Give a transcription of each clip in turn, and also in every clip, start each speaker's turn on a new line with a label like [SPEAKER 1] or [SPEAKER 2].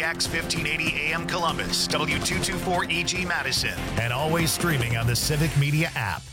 [SPEAKER 1] WMDX 1580 AM Columbus, W224EG Madison, and always streaming on the Civic Media app.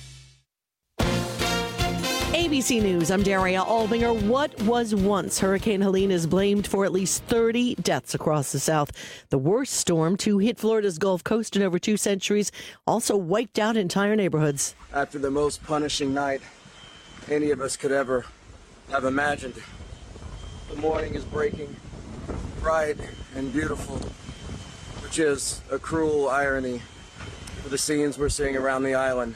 [SPEAKER 2] ABC News, I'm Daria Albinger. What was once Hurricane Helene is blamed for at least 30 deaths across the South. The worst storm to hit Florida's Gulf Coast in over 2 centuries also wiped out entire neighborhoods.
[SPEAKER 3] After the most punishing night any of us could ever have imagined, the morning is breaking bright and beautiful, which is a cruel irony for the scenes we're seeing around the island.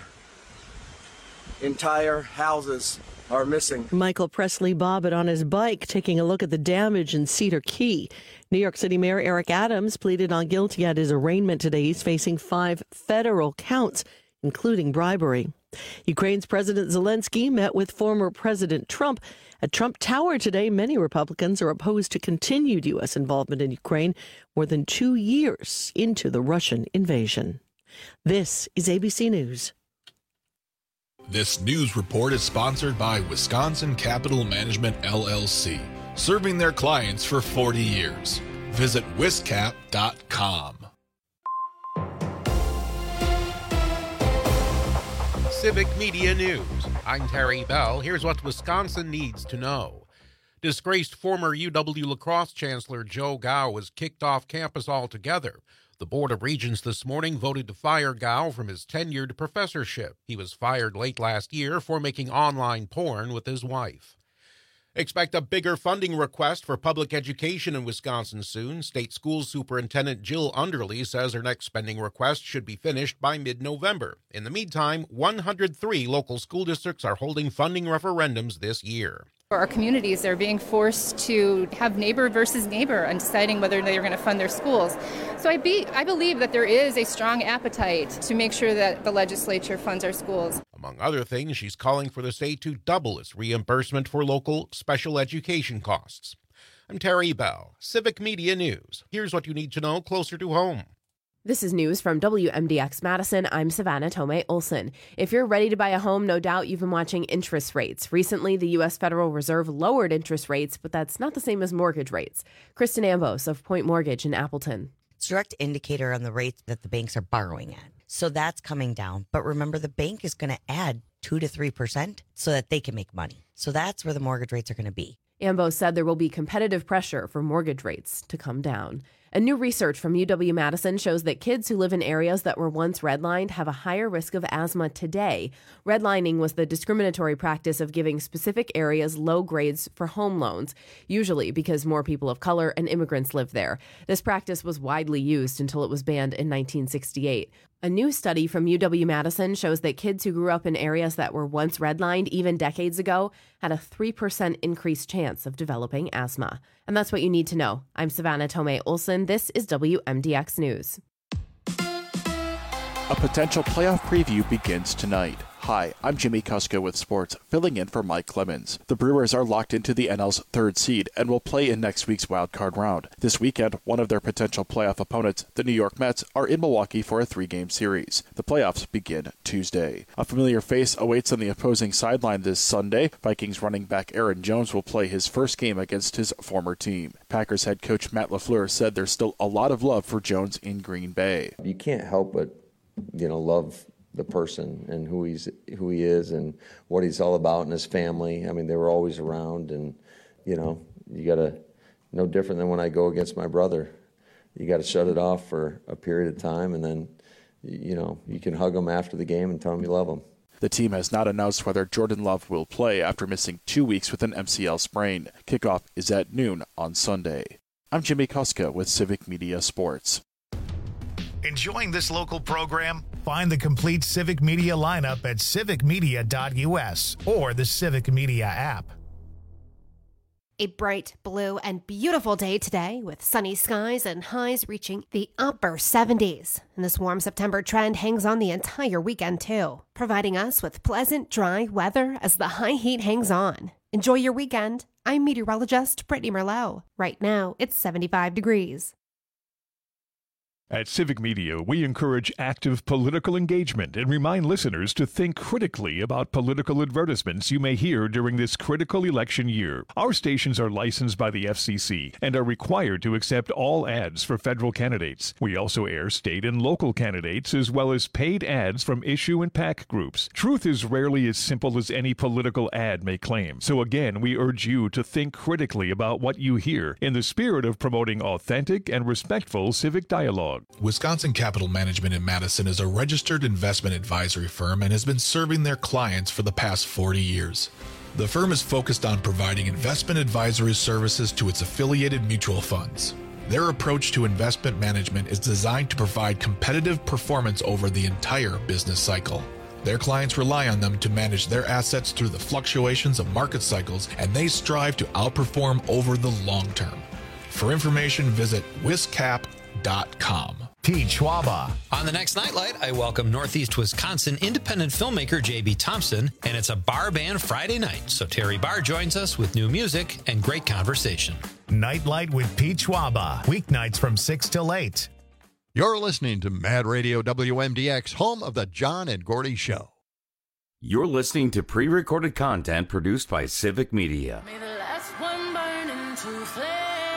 [SPEAKER 3] Entire houses are missing.
[SPEAKER 2] Michael Presley Bobbitt on his bike taking a look at the damage in Cedar Key. New York City Mayor Eric Adams pleaded not guilty at his arraignment today. He's facing 5 federal counts, including bribery. Ukraine's President Zelensky met with former President Trump at Trump Tower today. Many Republicans are opposed to continued U.S. involvement in Ukraine more than 2 years into the Russian invasion. This is ABC News.
[SPEAKER 4] This news report is sponsored by Wisconsin Capital Management, LLC, serving their clients for 40 years. Visit wiscap.com.
[SPEAKER 5] Civic Media News. I'm Terry Bell. Here's what Wisconsin needs to know. Disgraced former UW lacrosse chancellor Joe Gow was kicked off campus altogether. The Board of Regents this morning voted to fire Gow from his tenured professorship. He was fired late last year for making online porn with his wife. Expect a bigger funding request for public education in Wisconsin soon. State School Superintendent Jill Underly says her next spending request should be finished by mid-November. In the meantime, 103 local school districts are holding funding referendums this year.
[SPEAKER 6] For our communities, they're being forced to have neighbor versus neighbor and deciding whether they are going to fund their schools. So I believe that there is a strong appetite to make sure that the legislature funds our schools.
[SPEAKER 5] Among other things, she's calling for the state to double its reimbursement for local special education costs. I'm Terry Bell, Civic Media News. Here's what you need to know closer to home.
[SPEAKER 7] This is news from WMDX Madison. I'm Savannah Tomei Olson. If you're ready to buy a home, no doubt you've been watching interest rates. Recently, the U.S. Federal Reserve lowered interest rates, but that's not the same as mortgage rates. Kristen Ambos of Point Mortgage in Appleton.
[SPEAKER 8] It's a direct indicator on the rates that the banks are borrowing at. So that's coming down. But remember, the bank is going to add 2 to 3% so that they can make money. So that's where the mortgage rates are going to be.
[SPEAKER 7] Ambos said there will be competitive pressure for mortgage rates to come down. And new research from UW-Madison shows that kids who live in areas that were once redlined have a higher risk of asthma today. Redlining was the discriminatory practice of giving specific areas low grades for home loans, usually because more people of color and immigrants live there. This practice was widely used until it was banned in 1968. A new study from UW-Madison shows that kids who grew up in areas that were once redlined even decades ago had a 3% increased chance of developing asthma. And that's what you need to know. I'm Savannah Tomei Olson. This is WMDX News.
[SPEAKER 9] A potential playoff preview begins tonight. Hi, I'm Jimmy Kuska with sports, filling in for Mike Clemens. The Brewers are locked into the NL's 3rd seed and will play in next week's wildcard round. This weekend, one of their potential playoff opponents, the New York Mets, are in Milwaukee for a 3-game series. The playoffs begin Tuesday. A familiar face awaits on the opposing sideline this Sunday. Vikings running back Aaron Jones will play his first game against his former team. Packers head coach Matt LaFleur said there's still a lot of love for Jones in Green Bay.
[SPEAKER 10] You can't help but, love the person and who he is and what he's all about and his family. I mean, they were always around, and you gotta, no different than when I go against my brother. You got to shut it off for a period of time, and then you can hug him after the game and tell him you love him.
[SPEAKER 9] The team has not announced whether Jordan Love will play after missing 2 weeks with an MCL sprain. Kickoff is at noon on Sunday. I'm Jimmy Kuska with Civic Media Sports.
[SPEAKER 1] Enjoying this local program? Find the complete Civic Media lineup at civicmedia.us or the Civic Media app.
[SPEAKER 11] A bright, blue, and beautiful day today with sunny skies and highs reaching the upper 70s. And this warm September trend hangs on the entire weekend too, providing us with pleasant, dry weather as the high heat hangs on. Enjoy your weekend. I'm meteorologist Brittany Merlot. Right now, it's 75 degrees.
[SPEAKER 12] At Civic Media, we encourage active political engagement and remind listeners to think critically about political advertisements you may hear during this critical election year. Our stations are licensed by the FCC and are required to accept all ads for federal candidates. We also air state and local candidates as well as paid ads from issue and PAC groups. Truth is rarely as simple as any political ad may claim. So again, we urge you to think critically about what you hear in the spirit of promoting authentic and respectful civic dialogue.
[SPEAKER 4] Wisconsin Capital Management in Madison is a registered investment advisory firm and has been serving their clients for the past 40 years. The firm is focused on providing investment advisory services to its affiliated mutual funds. Their approach to investment management is designed to provide competitive performance over the entire business cycle. Their clients rely on them to manage their assets through the fluctuations of market cycles, and they strive to outperform over the long term. For information, visit wiscap.com.
[SPEAKER 1] Pete Schwaba.
[SPEAKER 13] On the next Nightlight, I welcome Northeast Wisconsin independent filmmaker J.B. Thompson, and it's a bar band Friday night, so Terry Barr joins us with new music and great conversation.
[SPEAKER 1] Nightlight with Pete Schwaba. Weeknights from 6 till 8.
[SPEAKER 14] You're listening to Mad Radio WMDX, home of the John and Gordy Show.
[SPEAKER 15] You're listening to pre-recorded content produced by Civic Media.
[SPEAKER 16] May the last one burn into flames.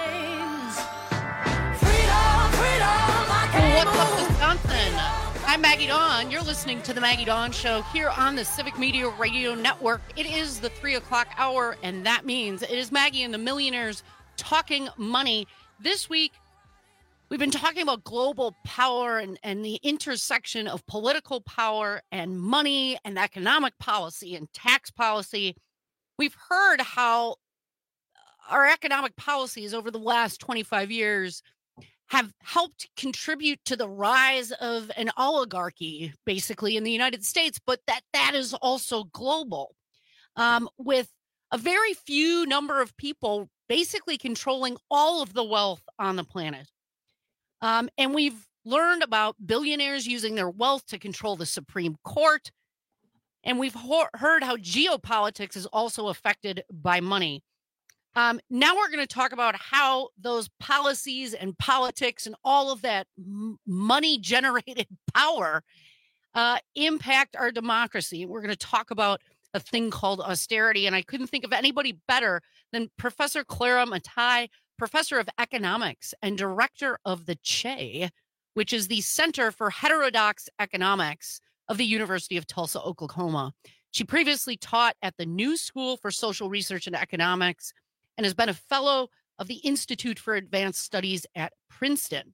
[SPEAKER 17] What's up, Wisconsin? I'm Maggie Dawn. You're listening to the Maggie Dawn Show here on the Civic Media Radio Network. It is the 3 o'clock hour, and that means it is Maggie and the Millionaires talking money. This week, we've been talking about global power and the intersection of political power and money and economic policy and tax policy. We've heard how our economic policies over the last 25 years have helped contribute to the rise of an oligarchy, basically, in the United States, but that is also global, with a very few number of people basically controlling all of the wealth on the planet. And we've learned about billionaires using their wealth to control the Supreme Court, and we've heard how geopolitics is also affected by money. Now we're going to talk about how those policies and politics and all of that money-generated power impact our democracy. We're going to talk about a thing called austerity, and I couldn't think of anybody better than Professor Clara Mattei, professor of economics and director of the CHE, which is the Center for Heterodox Economics of the University of Tulsa, Oklahoma. She previously taught at the New School for Social Research and Economics and has been a fellow of the Institute for Advanced Studies at Princeton.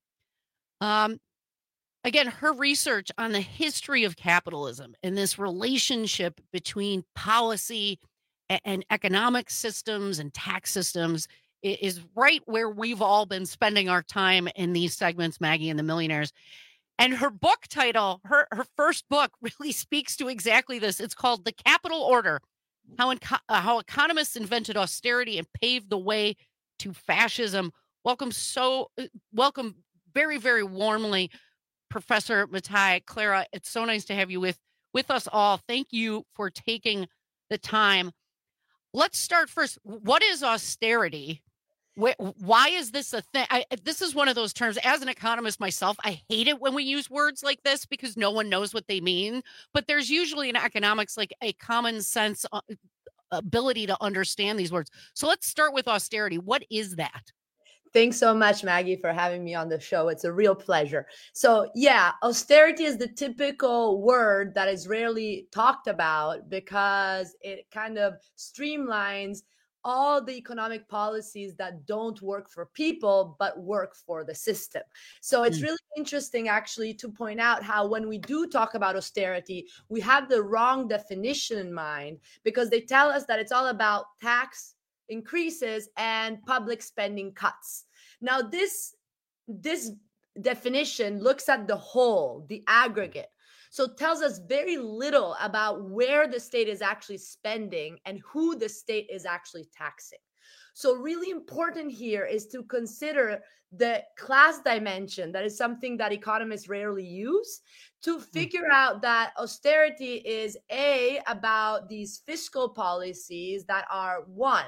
[SPEAKER 17] Again, her research on the history of capitalism and this relationship between policy and economic systems and tax systems is right where we've all been spending our time in these segments, Maggie and the Millionaires. And her book title, her first book, really speaks to exactly this. It's called The Capital Order: How Economists Invented Austerity and Paved the Way to Fascism. Welcome very, very warmly, Professor Mattei. Clara, it's so nice to have you with us all. Thank you for taking the time. Let's start first. What is austerity? Why is this a thing? This is one of those terms. As an economist myself, I hate it when we use words like this because no one knows what they mean. But there's usually in economics like a common sense ability to understand these words. So let's start with austerity. What is that?
[SPEAKER 18] Thanks so much, Maggie, for having me on the show. It's a real pleasure. So yeah, austerity is the typical word that is rarely talked about because it kind of streamlines all the economic policies that don't work for people, but work for the system. So it's really interesting, actually, to point out how when we do talk about austerity, we have the wrong definition in mind because they tell us that it's all about tax increases and public spending cuts. Now, this definition looks at the whole, the aggregate. So it tells us very little about where the state is actually spending and who the state is actually taxing. So really important here is to consider the class dimension. That is something that economists rarely use to figure out that austerity is about these fiscal policies that are, one,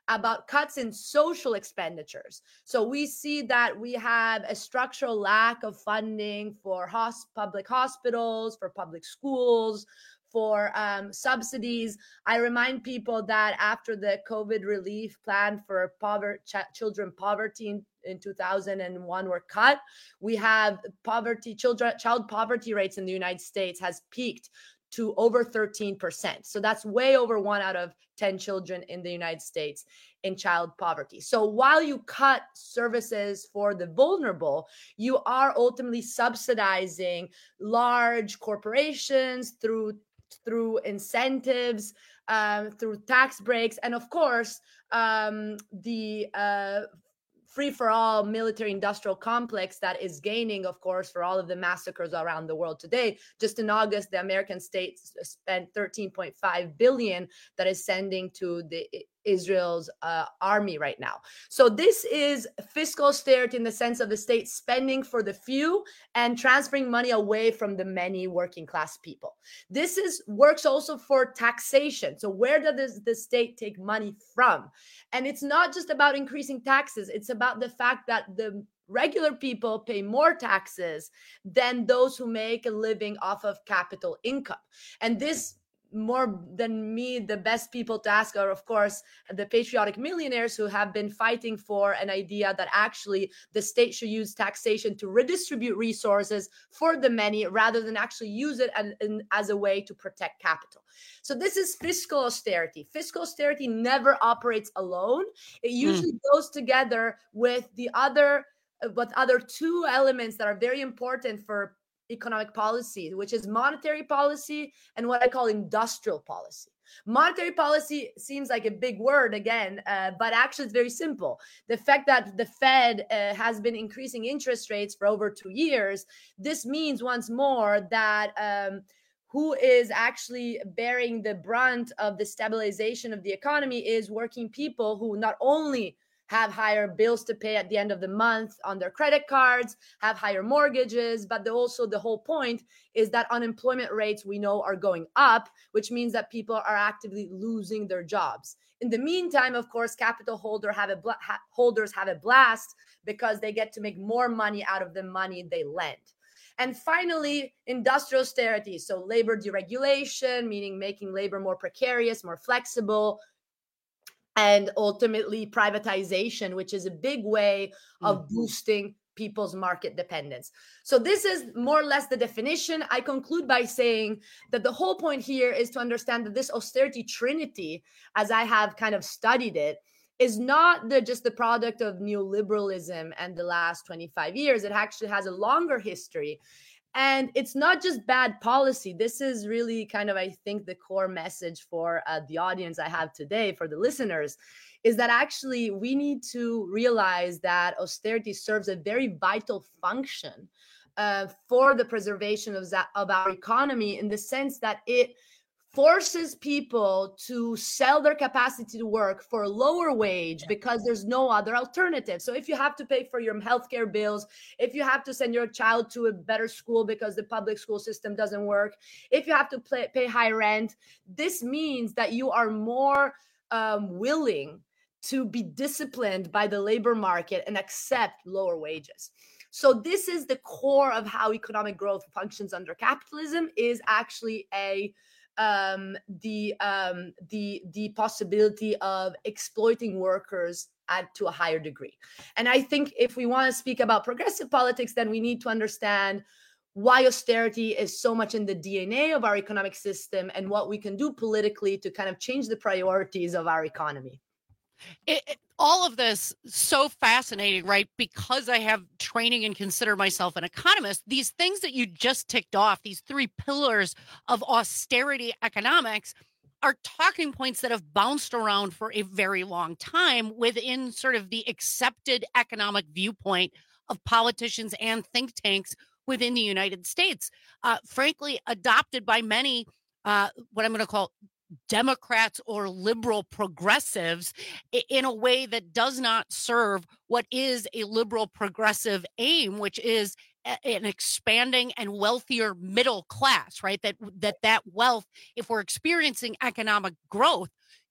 [SPEAKER 18] about cuts in social expenditures. So we see that we have a structural lack of funding for public hospitals, for public schools, for subsidies. I remind people that after the COVID relief plan for children poverty in 2001 were cut, we have child poverty rates in the United States has peaked to over 13%. So that's way over 1 out of 10 children in the United States in child poverty. So while you cut services for the vulnerable, you are ultimately subsidizing large corporations through incentives, through tax breaks, and of course, the free-for-all military-industrial complex that is gaining, of course, for all of the massacres around the world today. Just in August, the American states spent $13.5 billion that is sending to the Israel's army right now. So this is fiscal austerity in the sense of the state spending for the few and transferring money away from the many working class people. This works also for taxation. So where does the state take money from? And it's not just about increasing taxes. It's about the fact that the regular people pay more taxes than those who make a living off of capital income. And this, more than me, the best people to ask are, of course, the patriotic millionaires who have been fighting for an idea that actually the state should use taxation to redistribute resources for the many rather than actually use it as a way to protect capital. So this is fiscal austerity. Fiscal austerity never operates alone. It usually goes together with the other two elements that are very important for economic policy, which is monetary policy and what I call industrial policy. Monetary policy seems like a big word again, but actually it's very simple. The fact that the Fed has been increasing interest rates for over 2 years, this means once more that who is actually bearing the brunt of the stabilization of the economy is working people who not only have higher bills to pay at the end of the month on their credit cards, have higher mortgages, but also the whole point is that unemployment rates we know are going up, which means that people are actively losing their jobs. In the meantime, of course, capital holders have a blast because they get to make more money out of the money they lend. And finally, industrial austerity. So labor deregulation, meaning making labor more precarious, more flexible, and ultimately privatization, which is a big way of boosting people's market dependence. So this is more or less the definition. I conclude by saying that the whole point here is to understand that this austerity trinity, as I have kind of studied it, is not just the product of neoliberalism and the last 25 years. It actually has a longer history. And it's not just bad policy. This is really kind of, I think, the core message for the audience I have today, for the listeners, is that actually we need to realize that austerity serves a very vital function for the preservation of our economy, in the sense that it forces people to sell their capacity to work for a lower wage because there's no other alternative. So if you have to pay for your healthcare bills, if you have to send your child to a better school because the public school system doesn't work, if you have to pay high rent, this means that you are more willing to be disciplined by the labor market and accept lower wages. So this is the core of how economic growth functions under capitalism, is actually the possibility of exploiting workers to a higher degree. And I think if we want to speak about progressive politics, then we need to understand why austerity is so much in the DNA of our economic system and what we can do politically to kind of change the priorities of our economy.
[SPEAKER 17] All of this so fascinating, right? Because I have training and consider myself an economist. These things that you just ticked off, these three pillars of austerity economics, are talking points that have bounced around for a very long time within sort of the accepted economic viewpoint of politicians and think tanks within the United States. Frankly, adopted by many, what I'm going to call Democrats or liberal progressives, in a way that does not serve what is a liberal progressive aim, which is an expanding and wealthier middle class, right? That wealth, if we're experiencing economic growth,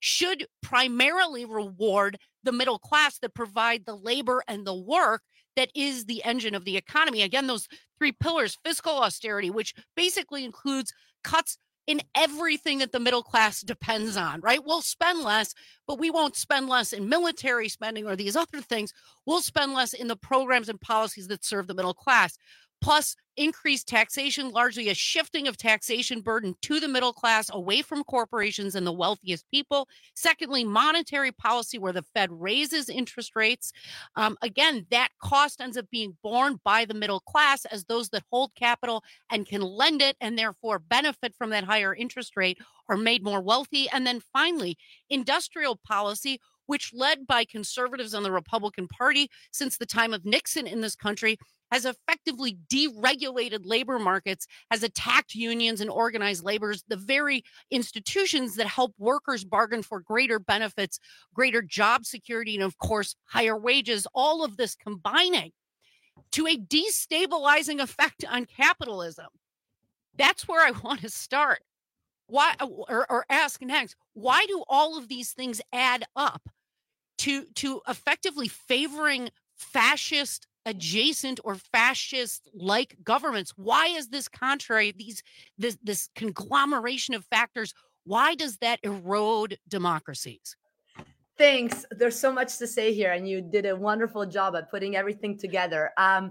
[SPEAKER 17] should primarily reward the middle class that provide the labor and the work that is the engine of the economy. Again, those three pillars: fiscal austerity, which basically includes cuts in everything that the middle class depends on, right? We'll spend less, but we won't spend less in military spending or these other things. We'll spend less in the programs and policies that serve the middle class. Plus, increased taxation, largely a shifting of taxation burden to the middle class, away from corporations and the wealthiest people. Secondly, monetary policy, where the Fed raises interest rates. Again, that cost ends up being borne by the middle class, as those that hold capital and can lend it and therefore benefit from that higher interest rate are made more wealthy. And then finally, industrial policy, which, led by conservatives on the Republican Party since the time of Nixon in this country, has effectively deregulated labor markets, has attacked unions and organized labor, the very institutions that help workers bargain for greater benefits, greater job security, and of course, higher wages, all of this combining to a destabilizing effect on capitalism. That's where I want to start. Why, or ask next, why do all of these things add up to effectively favoring fascist adjacent or fascist-like governments? Why is this contrary? This conglomeration of factors, why does that erode democracies?
[SPEAKER 18] Thanks. There's so much to say here, and you did a wonderful job at putting everything together.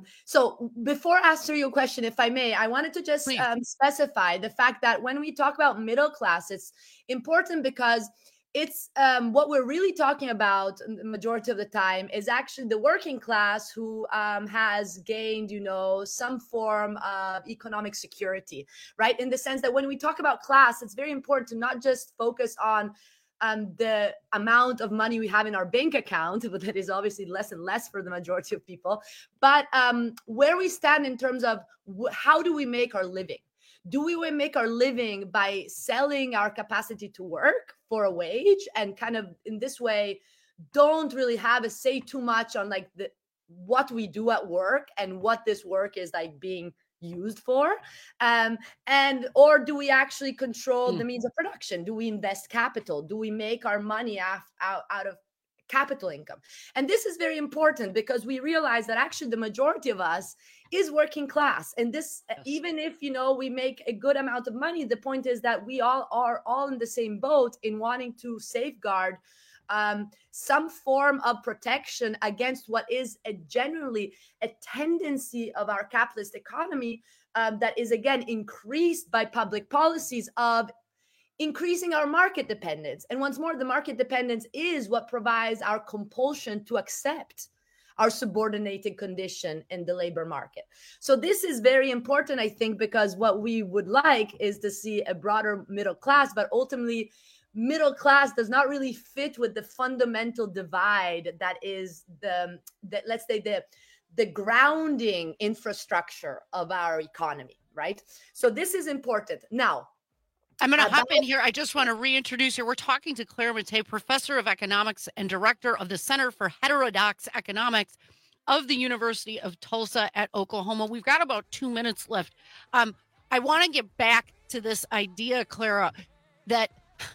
[SPEAKER 18] So before I answer your question, if I may, I wanted to just specify the fact that when we talk about middle class, it's important because it's what we're really talking about the majority of the time is actually the working class who has gained, some form of economic security, right? In the sense that when we talk about class, it's very important to not just focus on the amount of money we have in our bank account, but that is obviously less and less for the majority of people, but where we stand in terms of how do we make our living? Do we make our living by selling our capacity to work for a wage and kind of in this way don't really have a say too much on like what we do at work and what this work is like being used for? Or do we actually control the means of production? Do we invest capital? Do we make our money out of capital income? And this is very important because we realize that actually the majority of us is working class. And this, even if, we make a good amount of money, the point is that we all are in the same boat in wanting to safeguard some form of protection against what is generally a tendency of our capitalist economy that is, again, increased by public policies of increasing our market dependence. And once more, the market dependence is what provides our compulsion to accept our subordinated condition in the labor market. So this is very important, I think, because what we would like is to see a broader middle class, but ultimately middle class does not really fit with the fundamental divide that is the grounding infrastructure of our economy, right? So this is important. Now,
[SPEAKER 17] I'm going to hop in here. I just want to reintroduce you. We're talking to Claire Mattei, professor of economics and director of the Center for Heterodox Economics of the University of Tulsa at Oklahoma. We've got about 2 minutes left. I want to get back to this idea, Clara, that,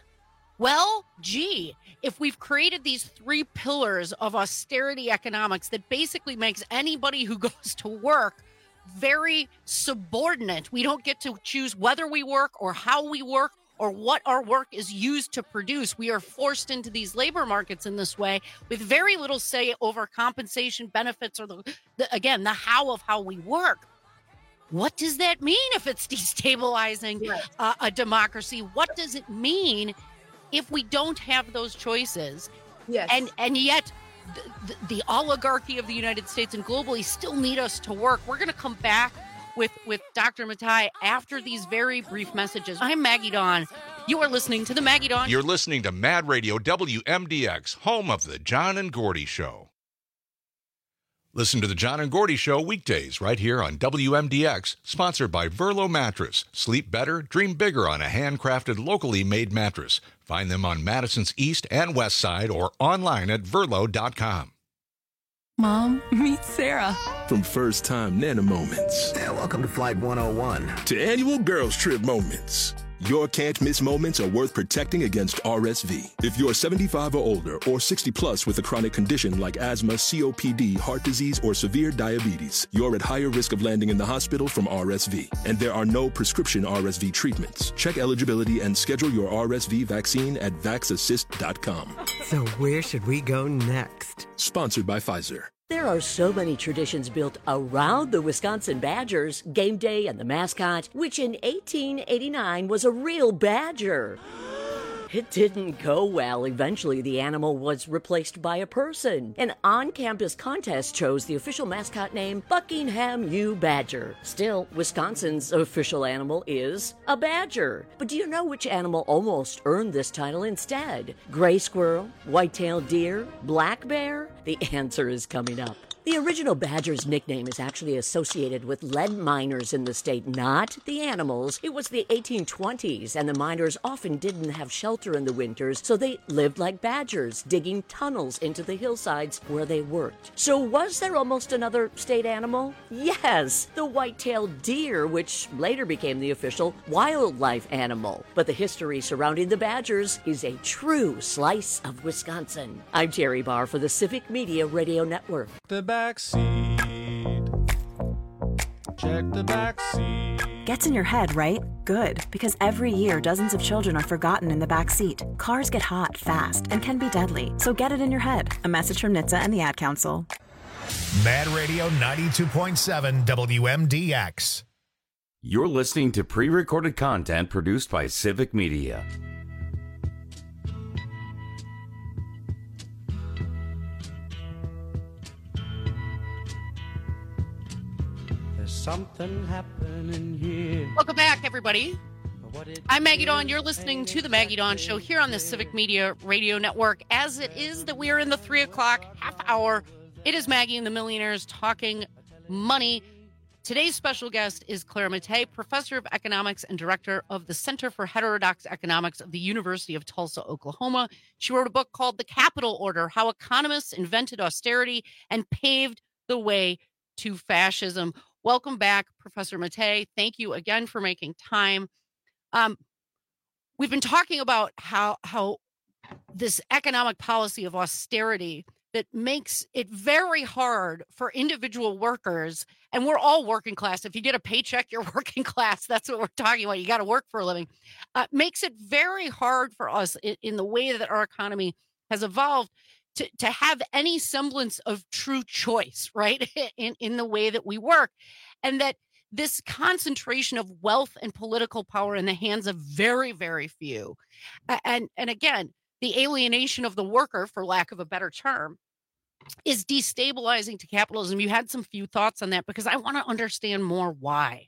[SPEAKER 17] if we've created these three pillars of austerity economics that basically makes anybody who goes to work very subordinate. We don't get to choose whether we work or how we work or what our work is used to produce. We are forced into these labor markets in this way with very little say over compensation, benefits, or the how of how we work. What does that mean if it's destabilizing a democracy? What does it mean if we don't have those choices?
[SPEAKER 18] Yes.
[SPEAKER 17] And yet the oligarchy of the United States and globally still need us to work. We're going to come back with Dr. Mattei after these very brief messages. I'm Maggie Dawn. You are listening to the Maggie Dawn.
[SPEAKER 19] You're listening to Mad Radio WMDX, home of the John and Gordy Show. Listen to the John and Gordy Show weekdays right here on WMDX, sponsored by Verlo Mattress. Sleep better, dream bigger on a handcrafted, locally made mattress. Find them on Madison's East and West Side or online at Verlo.com.
[SPEAKER 20] Mom, meet Sarah.
[SPEAKER 21] From first-time Nana moments.
[SPEAKER 22] Welcome to Flight 101.
[SPEAKER 21] To annual girls trip moments. Your can't-miss moments are worth protecting against RSV. If you're 75 or older or 60 plus with a chronic condition like asthma, COPD, heart disease, or severe diabetes, you're at higher risk of landing in the hospital from RSV. And there are no prescription RSV treatments. Check eligibility and schedule your RSV vaccine at vaxassist.com.
[SPEAKER 22] So where should we go next?
[SPEAKER 21] Sponsored by Pfizer.
[SPEAKER 23] There are so many traditions built around the Wisconsin Badgers, game day and the mascot, which in 1889 was a real badger. It didn't go well. Eventually, the animal was replaced by a person. An on-campus contest chose the official mascot name Buckingham U. Badger. Still, Wisconsin's official animal is a badger. But do you know which animal almost earned this title instead? Gray squirrel, white-tailed deer, black bear? The answer is coming up. The original badger's nickname is actually associated with lead miners in the state, not the animals. It was the 1820s, and the miners often didn't have shelter in the winters, so they lived like badgers, digging tunnels into the hillsides where they worked. So was there almost another state animal? Yes, the white-tailed deer, which later became the official wildlife animal. But the history surrounding the badgers is a true slice of Wisconsin. I'm Terry Barr for the Civic Media Radio Network.
[SPEAKER 24] The back seat. Check the back seat.
[SPEAKER 25] Gets in your head, right? Good, because every year dozens of children are forgotten in the back seat. Cars get hot fast and can be deadly, so get it in your head. A message from NHTSA and the Ad Council.
[SPEAKER 1] Mad Radio 92.7 WMDX.
[SPEAKER 15] You're listening to pre-recorded content produced by Civic Media.
[SPEAKER 24] Something happening here.
[SPEAKER 17] Welcome back, everybody. I'm Maggie Dawn. You're listening to the Maggie Dawn Show here on the Civic Media Radio Network. As it is that we are in the 3 o'clock half hour, it is Maggie and the Millionaires talking money. Today's special guest is Claire Mattei, professor of economics and director of the Center for Heterodox Economics of the University of Tulsa, Oklahoma. She wrote a book called The Capital Order: How Economists Invented Austerity and Paved the Way to Fascism. Welcome back, Professor Mattei. Thank you again for making time. We've been talking about how this economic policy of austerity that makes it very hard for individual workers, and we're all working class. If you get a paycheck, you're working class. That's what we're talking about. You got to work for a living. Makes it very hard for us in the way that our economy has evolved to have any semblance of true choice, right, in the way that we work. And that this concentration of wealth and political power in the hands of very, very few. And again, the alienation of the worker, for lack of a better term, is destabilizing to capitalism. You had some few thoughts on that, because I want to understand more why.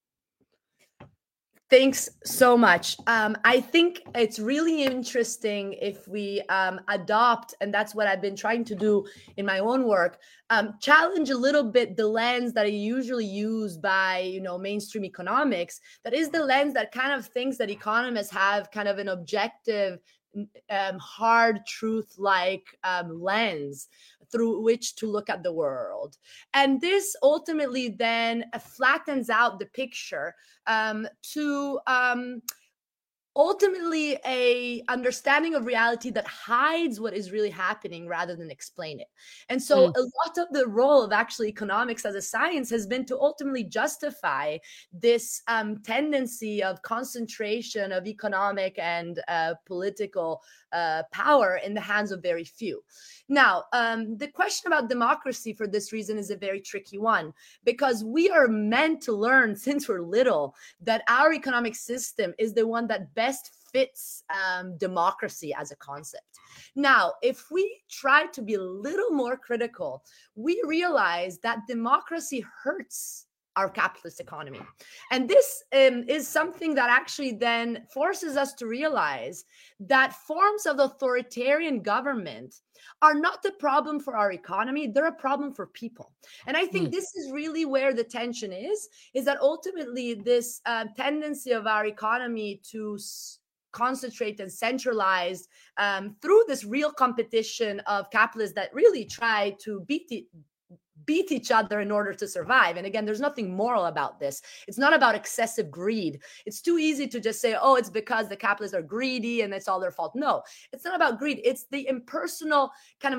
[SPEAKER 18] Thanks so much. I think it's really interesting if we adopt, and that's what I've been trying to do in my own work, challenge a little bit the lens that I usually use by, mainstream economics. That is the lens that kind of thinks that economists have kind of an objective, hard truth-like lens through which to look at the world. And this ultimately then flattens out the picture to ultimately a understanding of reality that hides what is really happening rather than explain it. And so a lot of the role of actually economics as a science has been to ultimately justify this tendency of concentration of economic and political power in the hands of very few. Now, the question about democracy for this reason is a very tricky one, because we are meant to learn since we're little that our economic system is the one that best fits democracy as a concept. Now, if we try to be a little more critical, we realize that democracy hurts our capitalist economy. And this is something that actually then forces us to realize that forms of authoritarian government are not the problem for our economy, they're a problem for people. And I think this is really where the tension is that ultimately this tendency of our economy to concentrate and centralize through this real competition of capitalists that really try to beat beat each other in order to survive. And again, there's nothing moral about this. It's not about excessive greed. It's too easy to just say, oh, it's because the capitalists are greedy and it's all their fault. No, it's not about greed. It's the impersonal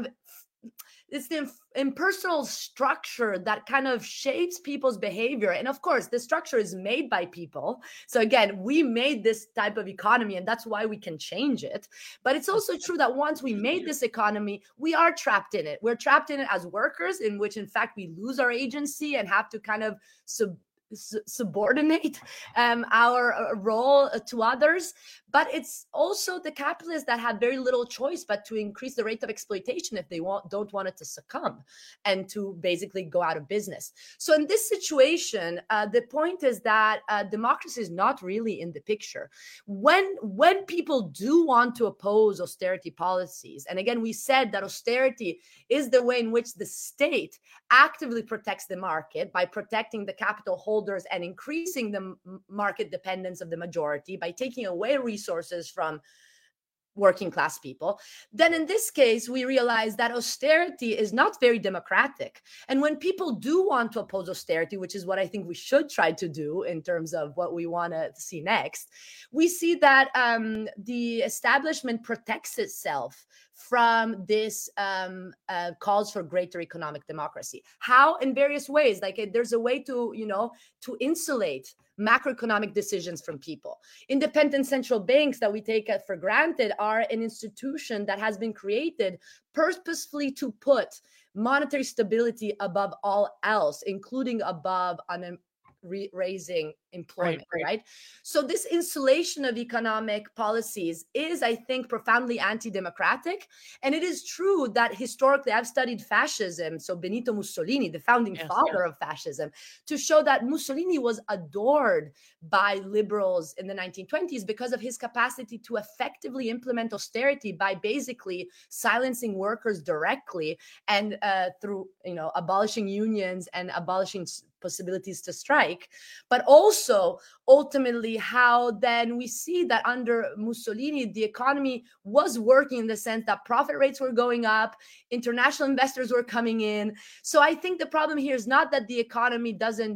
[SPEAKER 18] impersonal structure that kind of shapes people's behavior. And of course, the structure is made by people. So again, we made this type of economy, and that's why we can change it. But it's also true that once we made this economy, we are trapped in it. We're trapped in it as workers, in which in fact we lose our agency and have to kind of subordinate our role to others. But it's also the capitalists that have very little choice but to increase the rate of exploitation if they don't want it to succumb and to basically go out of business. So in this situation, the point is that democracy is not really in the picture. When people do want to oppose austerity policies, and again, we said that austerity is the way in which the state actively protects the market by protecting the capital holders and increasing the market dependence of the majority by taking away resources from working class people, then in this case, we realize that austerity is not very democratic. And when people do want to oppose austerity, which is what I think we should try to do in terms of what we want to see next, we see that the establishment protects itself from this calls for greater economic democracy. How? In various ways. Like there's a way to insulate macroeconomic decisions from people. Independent central banks that we take for granted are an institution that has been created purposefully to put monetary stability above all else, including above raising employment, right? So this insulation of economic policies is, I think, profoundly anti-democratic. And it is true that historically, I've studied fascism, so Benito Mussolini, the founding father of fascism, to show that Mussolini was adored by liberals in the 1920s because of his capacity to effectively implement austerity by basically silencing workers directly and through, abolishing unions and abolishing possibilities to strike, but also ultimately how then we see that under Mussolini, the economy was working in the sense that profit rates were going up, international investors were coming in. So I think the problem here is not that the economy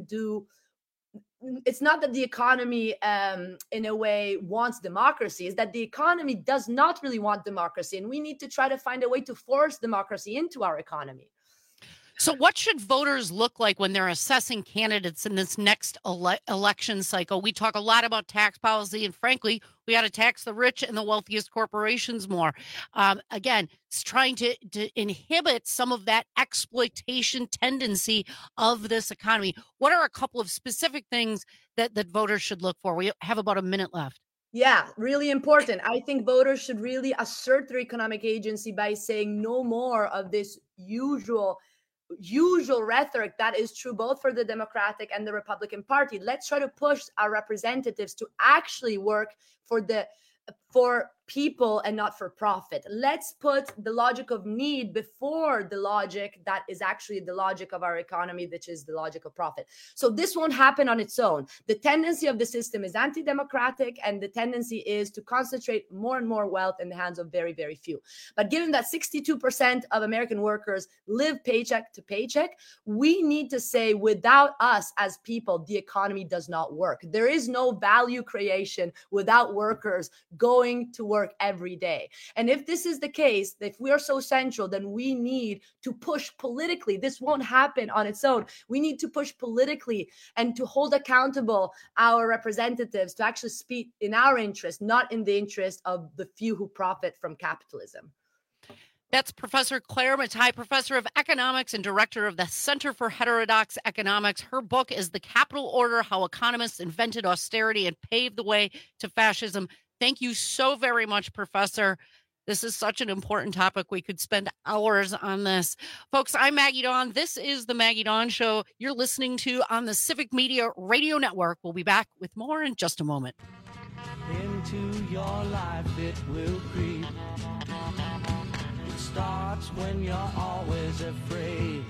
[SPEAKER 18] it's not that the economy in a way wants democracy, is that the economy does not really want democracy. And we need to try to find a way to force democracy into our economy.
[SPEAKER 17] So what should voters look like when they're assessing candidates in this next election cycle? We talk a lot about tax policy, and frankly, we ought to tax the rich and the wealthiest corporations more. Again, it's trying to inhibit some of that exploitation tendency of this economy. What are a couple of specific things that voters should look for? We have about a minute left.
[SPEAKER 18] Yeah, really important. I think voters should really assert their economic agency by saying no more of this usual rhetoric that is true both for the Democratic and the Republican Party. Let's try to push our representatives to actually work for people and not for profit. Let's put the logic of need before the logic that is actually the logic of our economy, which is the logic of profit. So this won't happen on its own. The tendency of the system is anti-democratic, and the tendency is to concentrate more and more wealth in the hands of very, very few. But given that 62% of American workers live paycheck to paycheck, we need to say, without us as people, the economy does not work. There is no value creation without workers going to work every day. And if this is the case, if we are so central, then we need to push politically. This won't happen on its own. We need to push politically and to hold accountable our representatives to actually speak in our interest, not in the interest of the few who profit from capitalism.
[SPEAKER 17] That's Professor Claire Mathai, professor of economics and director of the Center for Heterodox Economics. Her book is The Capital Order: How Economists Invented Austerity and Paved the Way to Fascism. Thank you so very much, Professor. This is such an important topic. We could spend hours on this. Folks, I'm Maggie Dawn. This is the Maggie Dawn Show you're listening to on the Civic Media Radio Network. We'll be back with more in just a moment.
[SPEAKER 24] Into your life it will creep. It starts when you're always afraid.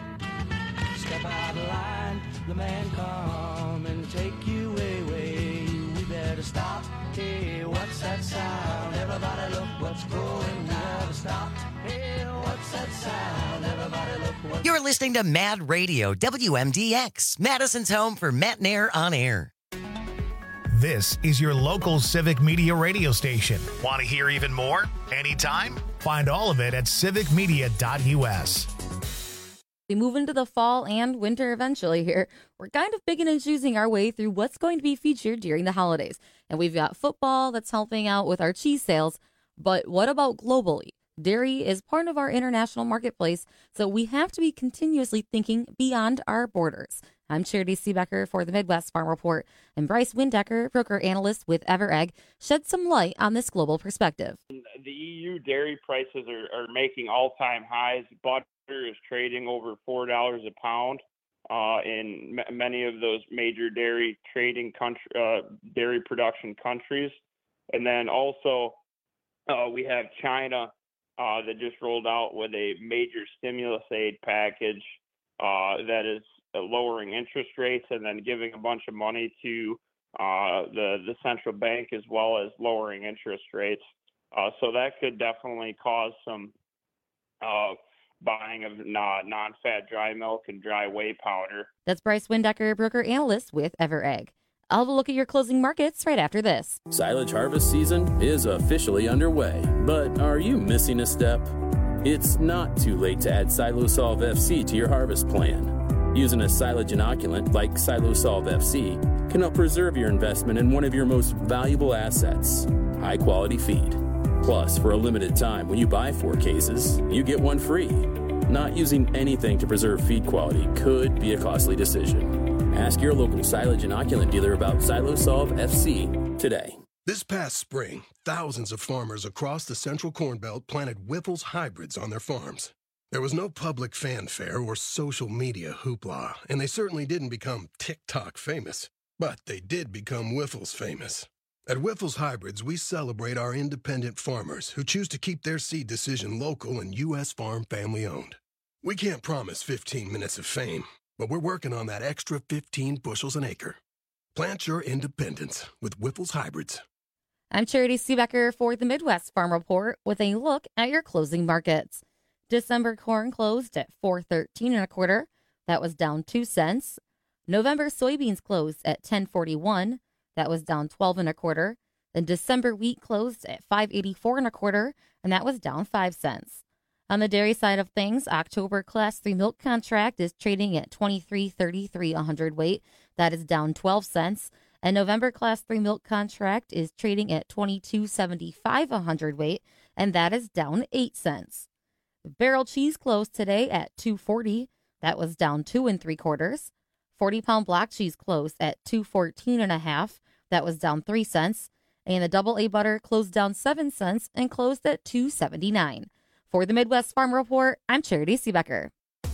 [SPEAKER 24] Step out of line, the man come and take you away. We better stop. Hey, what's that sound? Everybody look what's going down. Stop. Hey, what's that sound? Everybody look what's
[SPEAKER 2] You're listening to Mad Radio, WMDX, Madison's home for Matt Nair on air.
[SPEAKER 1] This is your local Civic Media radio station. Want to hear even more? Anytime? Find all of it at civicmedia.us.
[SPEAKER 3] We move into the fall and winter eventually here. We're kind of picking and choosing our way through what's going to be featured during the holidays. And we've got football that's helping out with our cheese sales. But what about globally? Dairy is part of our international marketplace, so we have to be continuously thinking beyond our borders. I'm Charity Seebecker for the Midwest Farm Report, and Bryce Windecker, broker analyst with EverEgg, shed some light on this global perspective.
[SPEAKER 5] The EU dairy prices are making all-time highs. Butter is trading over $4 a pound in many of those major dairy dairy production countries. And then also we have China that just rolled out with a major stimulus aid package that is lowering interest rates and then giving a bunch of money to the central bank, as well as lowering interest rates. So that could definitely cause some buying of non-fat dry milk and dry whey powder.
[SPEAKER 3] That's Bryce Windecker, broker analyst with EverEgg. I'll have a look at your closing markets right after this.
[SPEAKER 6] Silage harvest season is officially underway, but are you missing a step? It's not too late to add Silosolv FC to your harvest plan. Using a silage inoculant like Silosolv FC can help preserve your investment in one of your most valuable assets, high-quality feed. Plus, for a limited time, when you buy 4 cases, you get 1 free. Not using anything to preserve feed quality could be a costly decision. Ask your local silage inoculant dealer about Silosolv FC today.
[SPEAKER 8] This past spring, thousands of farmers across the Central Corn Belt planted Whiffles hybrids on their farms. There was no public fanfare or social media hoopla, and they certainly didn't become TikTok famous. But they did become Whiffles famous. At Whiffles Hybrids, we celebrate our independent farmers who choose to keep their seed decision local and U.S. farm family-owned. We can't promise 15 minutes of fame, but we're working on that extra 15 bushels an acre. Plant your independence with Whiffles Hybrids.
[SPEAKER 3] I'm Charity Seebecker for the Midwest Farm Report with a look at your closing markets. December corn closed at $4.13 1/4. That was down 2 cents. November soybeans closed at $10.41. That was down 12 1/4. Then December wheat closed at $5.84 1/4, and that was down 5 cents. On the dairy side of things, October Class 3 milk contract is trading at $23.33 a hundredweight. That is down 12 cents. And November Class 3 milk contract is trading at $22.75 a hundredweight, and that is down 8 cents. Barrel cheese closed today at $2.40. That was down 2 3/4. 40-pound block cheese closed at $2.14 1/2. That was down 3 cents. And the double A butter closed down 7 cents and closed at $2.79. For the Midwest Farm Report, I'm Charity Seebecker.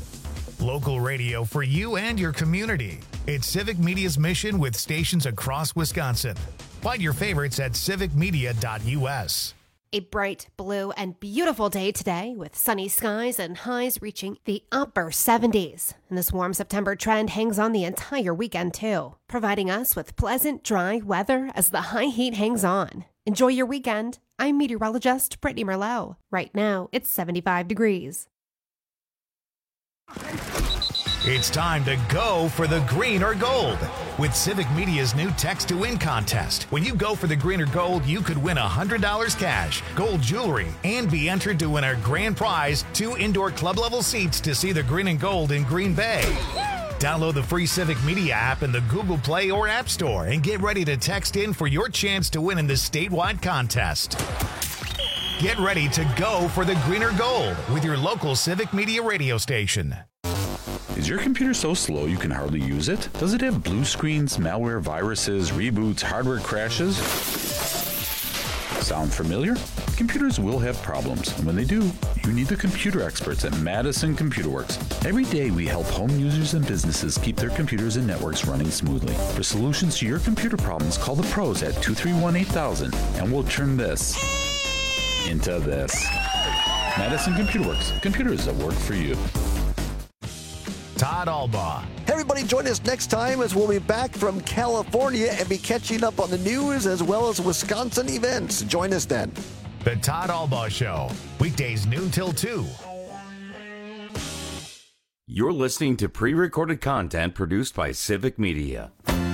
[SPEAKER 1] Local radio for you and your community. It's Civic Media's mission with stations across Wisconsin. Find your favorites at civicmedia.us.
[SPEAKER 11] A bright blue and beautiful day today with sunny skies and highs reaching the upper 70s. And this warm September trend hangs on the entire weekend too, providing us with pleasant, dry weather as the high heat hangs on. Enjoy your weekend. I'm meteorologist Brittany Merlot. Right now, it's 75 degrees.
[SPEAKER 1] It's time to go for the green or gold with Civic Media's new Text to Win contest. When you go for the green or gold, you could win $100 cash, gold jewelry, and be entered to win our grand prize, 2 indoor club-level seats to see the green and gold in Green Bay. Download the free Civic Media app in the Google Play or App Store and get ready to text in for your chance to win in this statewide contest. Get ready to go for the green or gold with your local Civic Media radio station.
[SPEAKER 26] Is your computer so slow you can hardly use it? Does it have blue screens, malware, viruses, reboots, hardware crashes? Sound familiar? Computers will have problems, and when they do, you need the computer experts at Madison Computer Works. Every day we help home users and businesses keep their computers and networks running smoothly. For solutions to your computer problems, call the pros at 231-8000, and we'll turn this into this. Madison Computer Works. Computers that work for you.
[SPEAKER 1] Todd Albaugh.
[SPEAKER 27] Hey everybody, join us next time as we'll be back from California and be catching up on the news as well as Wisconsin events. Join us then.
[SPEAKER 1] The Todd Albaugh Show, weekdays noon till 2.
[SPEAKER 15] You're listening to pre-recorded content produced by Civic Media.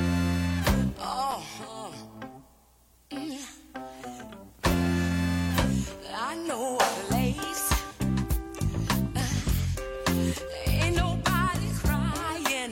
[SPEAKER 16] I know a place. Ain't nobody crying.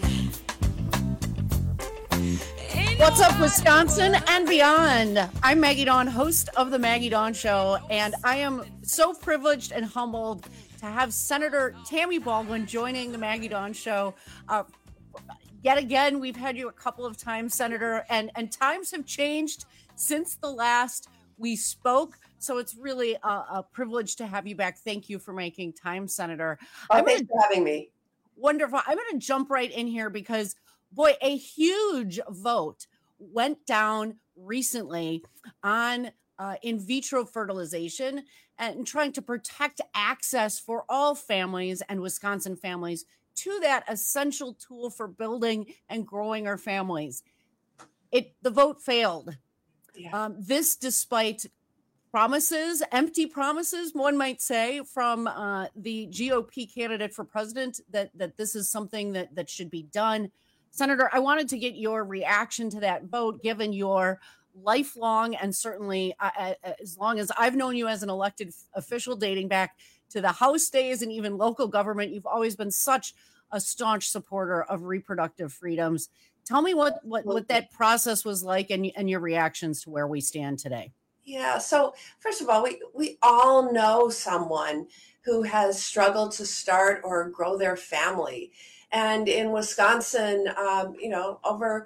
[SPEAKER 17] What's up, Wisconsin and beyond? I'm Maggie Dawn, host of The Maggie Dawn Show, and I am so privileged and humbled to have Senator Tammy Baldwin joining The Maggie Dawn Show. Yet again, we've had you a couple of times, Senator, and times have changed since the last we spoke. So it's really a privilege to have you back. Thank you for making time, Senator.
[SPEAKER 4] Thanks for having me.
[SPEAKER 17] Wonderful. I'm going to jump right in here because, boy, a huge vote went down recently on in vitro fertilization and trying to protect access for all families and Wisconsin families to that essential tool for building and growing our families. The vote failed. Yeah. This despite promises, empty promises, one might say, from the GOP candidate for president that this is something that should be done. Senator, I wanted to get your reaction to that vote, given your lifelong and certainly as long as I've known you as an elected official, dating back to the House days and even local government. You've always been such a staunch supporter of reproductive freedoms. Tell me what that process was like and your reactions to where we stand today.
[SPEAKER 4] Yeah. So first of all, we all know someone who has struggled to start or grow their family. And in Wisconsin, over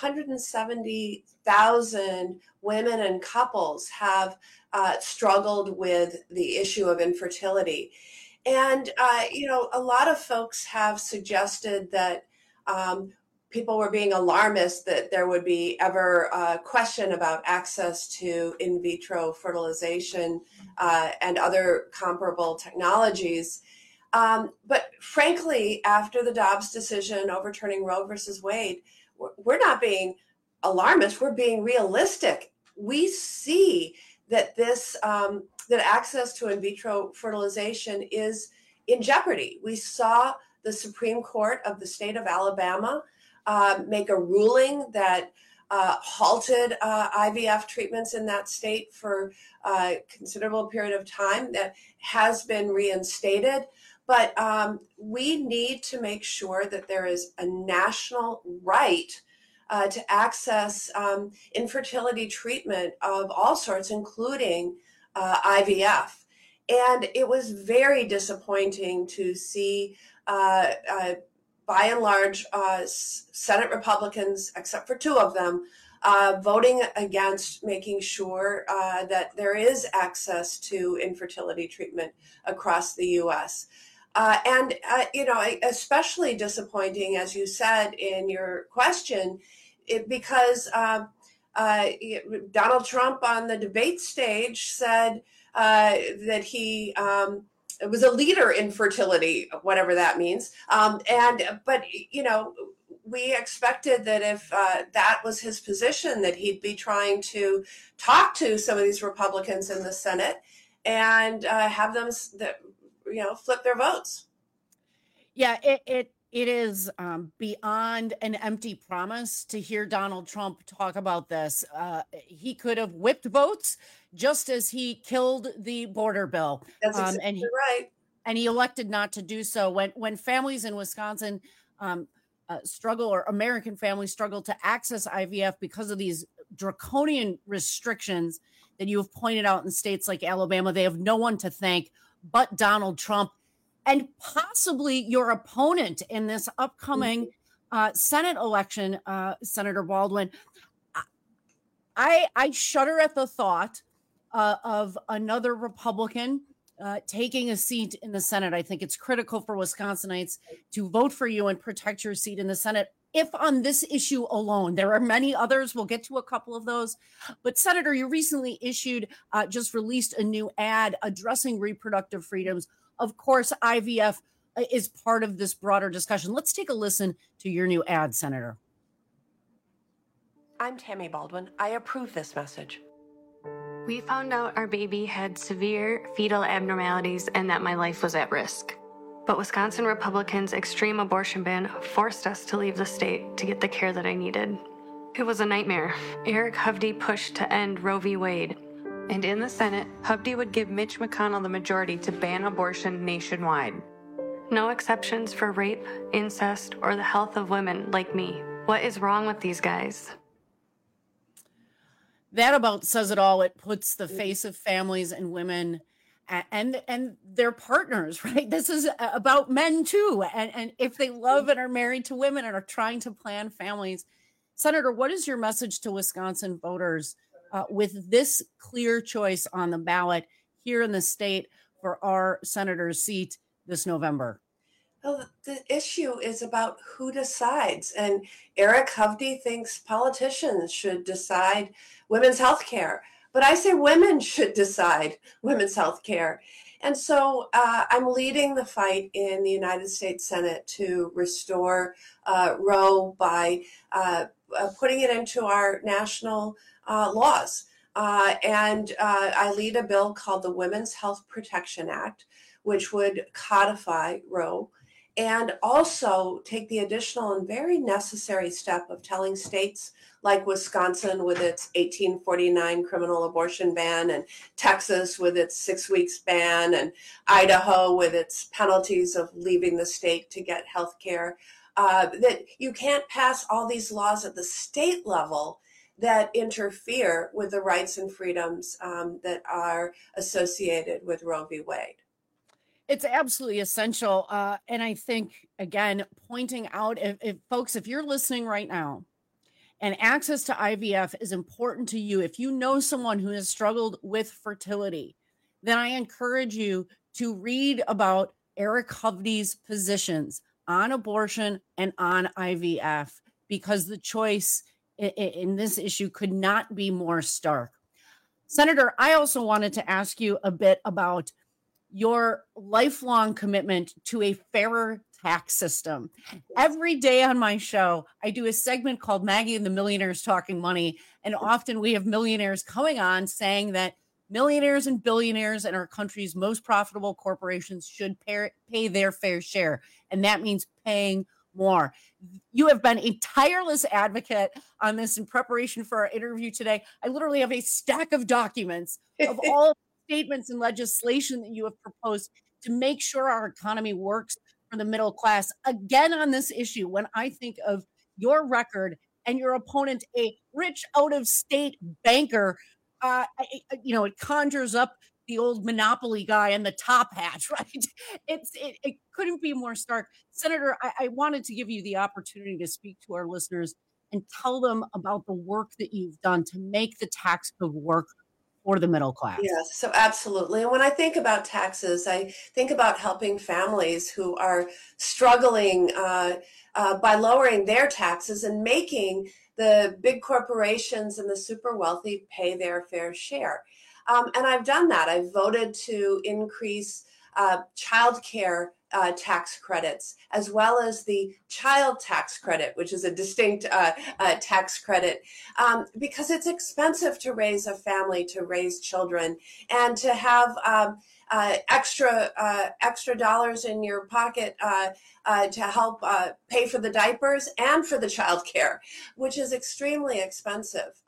[SPEAKER 4] 170,000 women and couples have struggled with the issue of infertility. And, a lot of folks have suggested that people were being alarmist that there would be ever a question about access to in vitro fertilization and other comparable technologies. But frankly, after the Dobbs decision overturning Roe versus Wade, we're not being alarmist. We're being realistic. We see that that access to in vitro fertilization is in jeopardy. We saw the Supreme Court of the state of Alabama make a ruling that halted IVF treatments in that state for a considerable period of time. That has been reinstated. But we need to make sure that there is a national right to access infertility treatment of all sorts, including IVF. And it was very disappointing to see, by and large, Senate Republicans, except for two of them, voting against making sure that there is access to infertility treatment across the U.S. Especially disappointing, as you said in your question, because Donald Trump on the debate stage said that he was a leader in fertility, whatever that means. But we expected that if that was his position, that he'd be trying to talk to some of these Republicans in the Senate and have them flip their votes.
[SPEAKER 17] Yeah, it is beyond an empty promise to hear Donald Trump talk about this. He could have whipped votes just as he killed the border bill.
[SPEAKER 4] That's exactly right.
[SPEAKER 17] And he elected not to do so. When families in Wisconsin struggle, or American families struggle to access IVF because of these draconian restrictions that you have pointed out in states like Alabama, they have no one to thank but Donald Trump and possibly your opponent in this upcoming Senate election, Senator Baldwin. I shudder at the thought of another Republican taking a seat in the Senate. I think it's critical for Wisconsinites to vote for you and protect your seat in the Senate. If on this issue alone, there are many others, we'll get to a couple of those. But Senator, you recently just released a new ad addressing reproductive freedoms. Of course, IVF is part of this broader discussion. Let's take a listen to your new ad, Senator.
[SPEAKER 4] I'm Tammy Baldwin. I approve this message.
[SPEAKER 7] We found out our baby had severe fetal abnormalities and that my life was at risk. But Wisconsin Republicans' extreme abortion ban forced us to leave the state to get the care that I needed. It was a nightmare. Eric Hovde pushed to end Roe v. Wade. And in the Senate, Hovde would give Mitch McConnell the majority to ban abortion nationwide. No exceptions for rape, incest, or the health of women like me. What is wrong with these guys?
[SPEAKER 17] That about says it all. It puts the face of families and women and their partners, right? This is about men too. And if they love and are married to women and are trying to plan families. Senator, what is your message to Wisconsin voters with this clear choice on the ballot here in the state for our senator's seat this November?
[SPEAKER 4] Well, the issue is about who decides. And Eric Hovde thinks politicians should decide women's health care. But I say women should decide women's health care. And so I'm leading the fight in the United States Senate to restore Roe by putting it into our national laws. And I lead a bill called the Women's Health Protection Act, which would codify Roe and also take the additional and very necessary step of telling states like Wisconsin with its 1849 criminal abortion ban, and Texas with its 6 weeks ban, and Idaho with its penalties of leaving the state to get health care, that you can't pass all these laws at the state level that interfere with the rights and freedoms that are associated with Roe v. Wade.
[SPEAKER 17] It's absolutely essential. And I think, again, pointing out, if folks, if you're listening right now and access to IVF is important to you, if you know someone who has struggled with fertility, then I encourage you to read about Eric Hovde's positions on abortion and on IVF, because the choice in this issue could not be more stark. Senator, I also wanted to ask you a bit about your lifelong commitment to a fairer tax system. Every day on my show, I do a segment called Maggie and the Millionaires Talking Money. And often we have millionaires coming on saying that millionaires and billionaires and our country's most profitable corporations should pay their fair share. And that means paying more. You have been a tireless advocate on this in preparation for our interview today. I literally have a stack of documents of all statements and legislation that you have proposed to make sure our economy works for the middle class. Again, on this issue, when I think of your record and your opponent, a rich out-of-state banker, it conjures up the old Monopoly guy in the top hat, right? It couldn't be more stark. Senator, I wanted to give you the opportunity to speak to our listeners and tell them about the work that you've done to make the tax code work for the middle class.
[SPEAKER 4] Yes, so absolutely. And when I think about taxes, I think about helping families who are struggling by lowering their taxes and making the big corporations and the super wealthy pay their fair share. And I've done that. I've voted to increase child care tax credits, as well as the child tax credit, which is a distinct tax credit, because it's expensive to raise a family, to raise children, and to have extra dollars in your pocket to help pay for the diapers and for the child care, which is extremely expensive.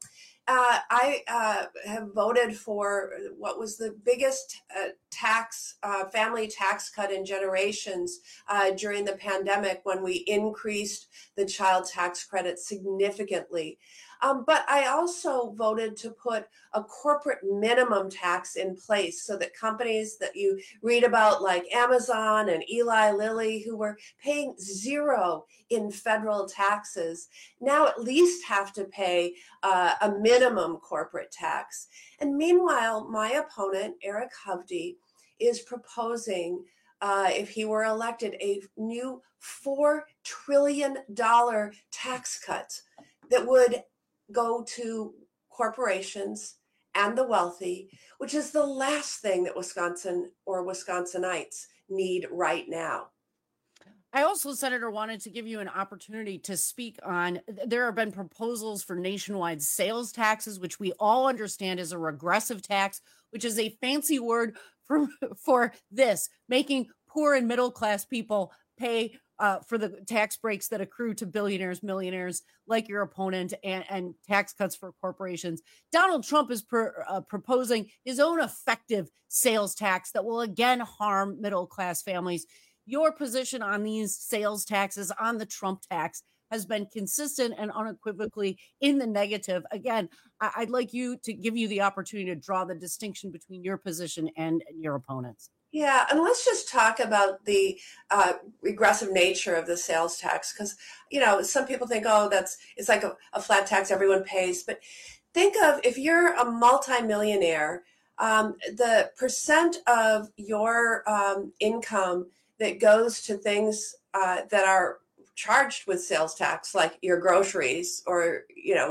[SPEAKER 4] I have voted for what was the biggest family tax cut in generations during the pandemic, when we increased the child tax credit significantly. But I also voted to put a corporate minimum tax in place so that companies that you read about, like Amazon and Eli Lilly, who were paying zero in federal taxes, now at least have to pay a minimum corporate tax. And meanwhile, my opponent, Eric Hovde, is proposing, if he were elected, a new $4 trillion tax cut that would go to corporations and the wealthy, which is the last thing that Wisconsin or Wisconsinites need right now.
[SPEAKER 17] I also, Senator, wanted to give you an opportunity to speak on, there have been proposals for nationwide sales taxes, which we all understand is a regressive tax, which is a fancy word for this, making poor and middle class people pay for the tax breaks that accrue to billionaires, millionaires like your opponent, and tax cuts for corporations. Donald Trump is proposing his own effective sales tax that will again harm middle class families. Your position on these sales taxes, on the Trump tax, has been consistent and unequivocally in the negative. Again, I'd like you to give you the opportunity to draw the distinction between your position and your opponent's.
[SPEAKER 4] Yeah, and let's just talk about the regressive nature of the sales tax, because some people think, oh, it's like a flat tax everyone pays. But think of, if you're a multimillionaire, the percent of your income that goes to things that are charged with sales tax, like your groceries, or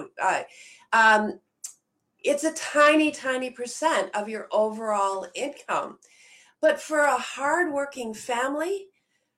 [SPEAKER 4] it's a tiny percent of your overall income. But for a hardworking family,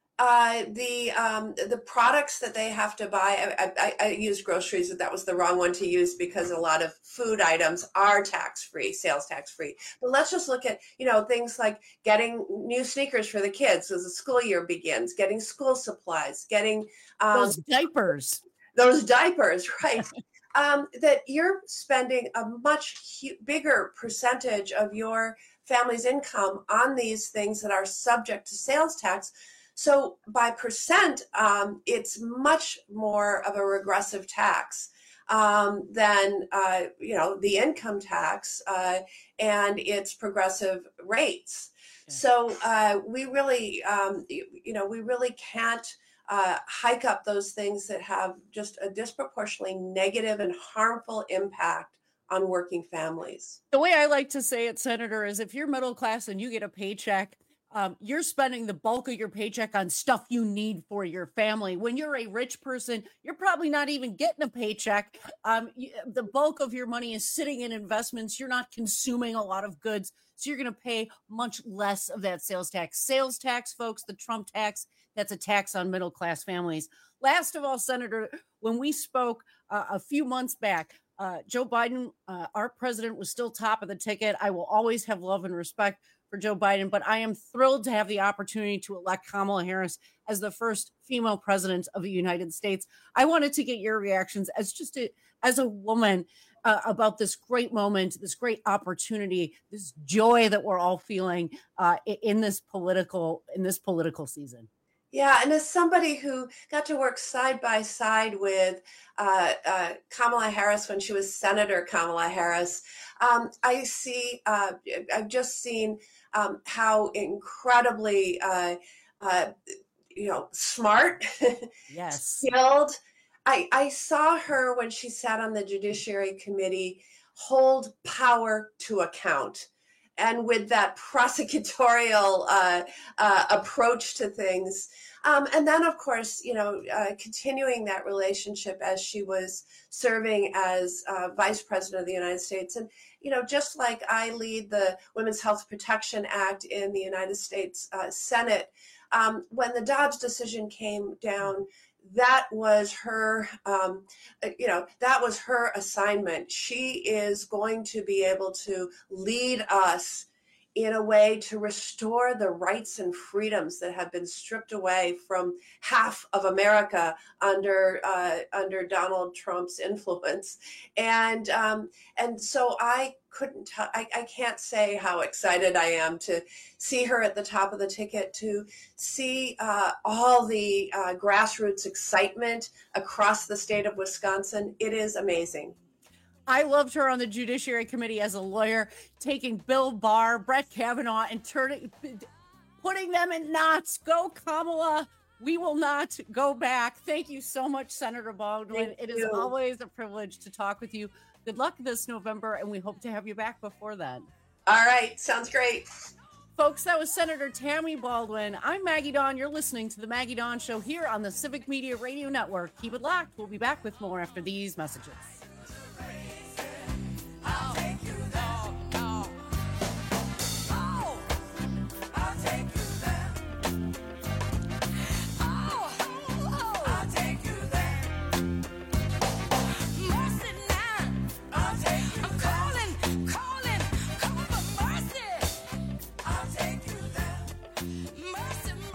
[SPEAKER 4] the products that they have to buy, I used groceries, but that was the wrong one to use, because a lot of food items are tax-free, sales tax-free. But let's just look at, things like getting new sneakers for the kids as the school year begins, getting school supplies, getting
[SPEAKER 17] those diapers,
[SPEAKER 4] right? That you're spending a much bigger percentage of your family's income on these things that are subject to sales tax. So by percent, it's much more of a regressive tax than the income tax and its progressive rates. Okay. So we really can't hike up those things that have just a disproportionately negative and harmful impact on working families.
[SPEAKER 17] The way I like to say it, Senator, is if you're middle class and you get a paycheck, you're spending the bulk of your paycheck on stuff you need for your family. When you're a rich person, you're probably not even getting a paycheck. The bulk of your money is sitting in investments. You're not consuming a lot of goods, so you're going to pay much less of that sales tax. Sales tax, folks, the Trump tax, that's a tax on middle class families. Last of all, Senator, when we spoke a few months back, Joe Biden, our president, was still top of the ticket. I will always have love and respect for Joe Biden, but I am thrilled to have the opportunity to elect Kamala Harris as the first female president of the United States. I wanted to get your reactions as a woman about this great moment, this great opportunity, this joy that we're all feeling in this political season.
[SPEAKER 4] Yeah, and as somebody who got to work side by side with Kamala Harris when she was Senator Kamala Harris, I've just seen how incredibly smart,
[SPEAKER 17] yes,
[SPEAKER 4] skilled. I saw her when she sat on the Judiciary Committee hold power to account. And with that prosecutorial approach to things. And then, of course, continuing that relationship as she was serving as Vice President of the United States. And, just like I lead the Women's Health Protection Act in the United States Senate, when the Dobbs decision came down, that was her, that was her assignment. She is going to be able to lead us in a way to restore the rights and freedoms that have been stripped away from half of America under Donald Trump's influence. And so I can't say how excited I am to see her at the top of the ticket, to see all the grassroots excitement across the state of Wisconsin. It is amazing.
[SPEAKER 17] I loved her on the Judiciary Committee as a lawyer, taking Bill Barr, Brett Kavanaugh, and putting them in knots. Go, Kamala. We will not go back. Thank you so much, Senator Baldwin. It is always a privilege to talk with you. Good luck this November, and we hope to have you back before then.
[SPEAKER 4] All right. Sounds great.
[SPEAKER 17] Folks, that was Senator Tammy Baldwin. I'm Maggie Dawn. You're listening to The Maggie Dawn Show here on the Civic Media Radio Network. Keep it locked. We'll be back with more after these messages.
[SPEAKER 16] Mercy,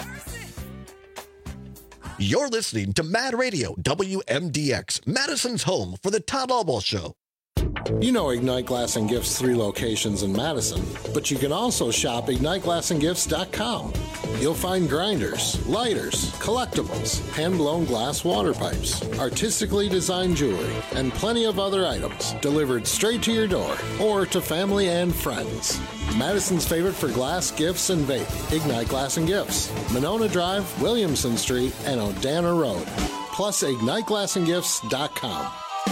[SPEAKER 27] You're listening to Mad Radio, WMDX, Madison's home for the Todd Albaugh Show.
[SPEAKER 9] You know Ignite Glass and Gifts' 3 locations in Madison, but you can also shop IgniteGlassandGifts.com. You'll find grinders, lighters, collectibles, hand-blown glass water pipes, artistically designed jewelry, and plenty of other items delivered straight to your door or to family and friends. Madison's favorite for glass, gifts, and vape, Ignite Glass and Gifts, Monona Drive, Williamson Street, and Odana Road. Plus, IgniteGlassandGifts.com.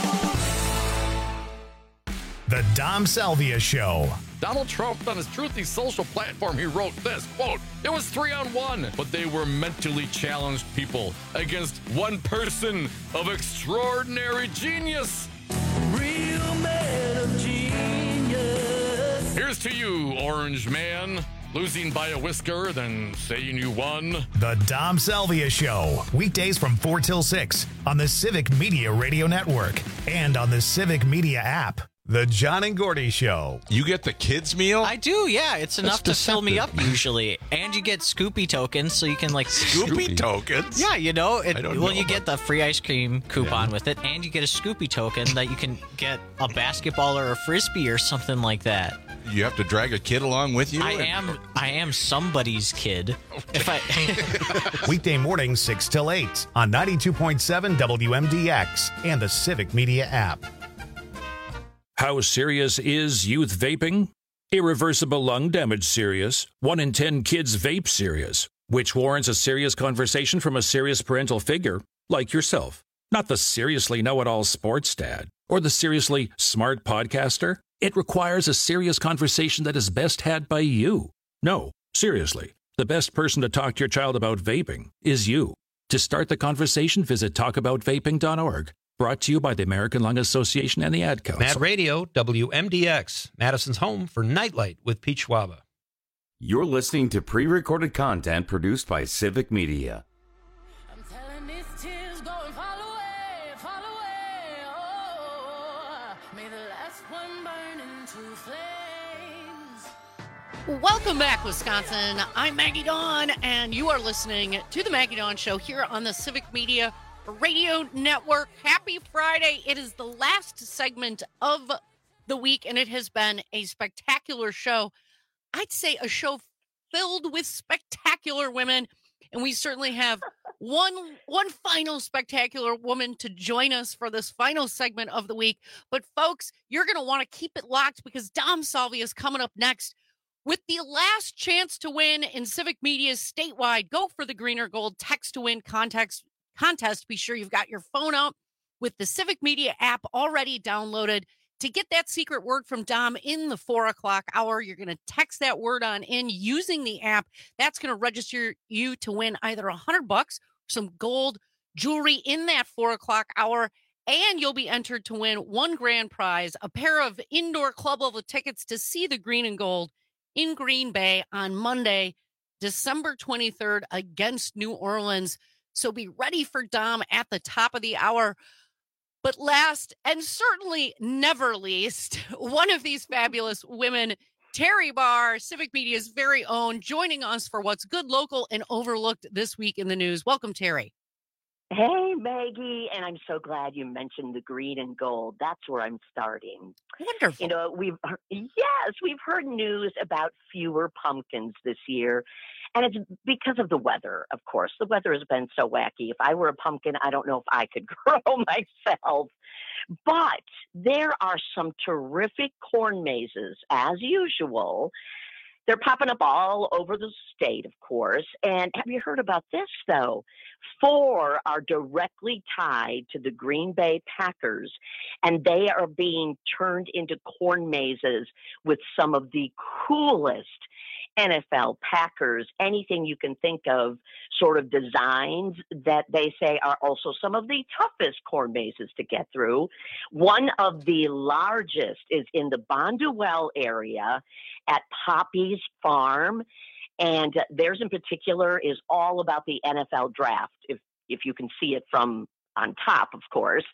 [SPEAKER 1] The Dom Salvia Show.
[SPEAKER 10] Donald Trump, on his Truthy social platform, he wrote this, quote, "It was 3-on-1, but they were mentally challenged people against one person of extraordinary genius."
[SPEAKER 24] Real man of genius.
[SPEAKER 10] Here's to you, orange man. Losing by a whisker, then saying you won.
[SPEAKER 1] The Dom Salvia Show. Weekdays from 4 till 6 on the Civic Media Radio Network and on the Civic Media app. The John and Gordy Show.
[SPEAKER 12] You get the kids' meal?
[SPEAKER 13] I do, yeah. It's enough to fill me up usually. And you get Scoopy tokens, so you can like...
[SPEAKER 12] Scoopy tokens?
[SPEAKER 13] Yeah, you know. You
[SPEAKER 12] about...
[SPEAKER 13] get the free ice cream coupon with it, and you get a Scoopy token that you can get a basketball or a Frisbee or something like that.
[SPEAKER 12] You have to drag a kid along with you?
[SPEAKER 13] I am somebody's kid.
[SPEAKER 12] Okay.
[SPEAKER 1] Weekday mornings 6 till 8 on 92.7 WMDX and the Civic Media app.
[SPEAKER 14] How serious is youth vaping? Irreversible lung damage serious. 1 in 10 kids vape serious, which warrants a serious conversation from a serious parental figure like yourself. Not the seriously know-it-all sports dad or the seriously smart podcaster. It requires a serious conversation that is best had by you. No, seriously, the best person to talk to your child about vaping is you. To start the conversation, visit talkaboutvaping.org. Brought to you by the American Lung Association and the Ad Council.
[SPEAKER 19] Mad Radio, WMDX, Madison's home for Nightlight with Pete Schwaba.
[SPEAKER 15] You're listening to pre-recorded content produced by Civic Media.
[SPEAKER 16] I'm telling these tears go and fall away, oh, may the last one burn into flames.
[SPEAKER 17] Welcome back, Wisconsin. I'm Maggie Dawn, and you are listening to the Maggie Dawn Show here on the Civic Media Radio Network. Happy Friday. It is the last segment of the week, and it has been a spectacular show. I'd say a show filled with spectacular women, and we certainly have one final spectacular woman to join us for this final segment of the week. But folks, you're going to want to keep it locked because Dom Salvia is coming up next with the last chance to win in Civic Media's statewide Go for the Green or Gold Text to Win contest. Be sure you've got your phone out with the Civic Media app already downloaded. To get that secret word from Dom in the 4 o'clock hour, you're going to text that word on in using the app. That's going to register you to win either $100, some gold jewelry in that 4 o'clock hour, and you'll be entered to win one grand prize, a pair of indoor club level tickets to see the Green and Gold in Green Bay on Monday, December 23rd against New Orleans. So be ready for Dom at the top of the hour. But last and certainly never least, one of these fabulous women, Terry Barr, Civic Media's very own, joining us for what's good, local, and overlooked this week in the news. Welcome, Terry.
[SPEAKER 20] Hey, Maggie, and I'm so glad you mentioned the green and gold. That's where I'm starting.
[SPEAKER 17] Wonderful.
[SPEAKER 20] You know, we've heard news about fewer pumpkins this year, and it's because of the weather, of course. The weather has been so wacky. If I were a pumpkin, I don't know if I could grow myself. But there are some terrific corn mazes, as usual. They're popping up all over the state, of course. And have you heard about this, though? 4 are directly tied to the Green Bay Packers, and they are being turned into corn mazes with some of the coolest NFL, Packers, anything you can think of, sort of designs that they say are also some of the toughest corn mazes to get through. One of the largest is in the Bonduelle area at Poppy's Farm. And theirs in particular is all about the NFL draft, if you can see it from on top, of course.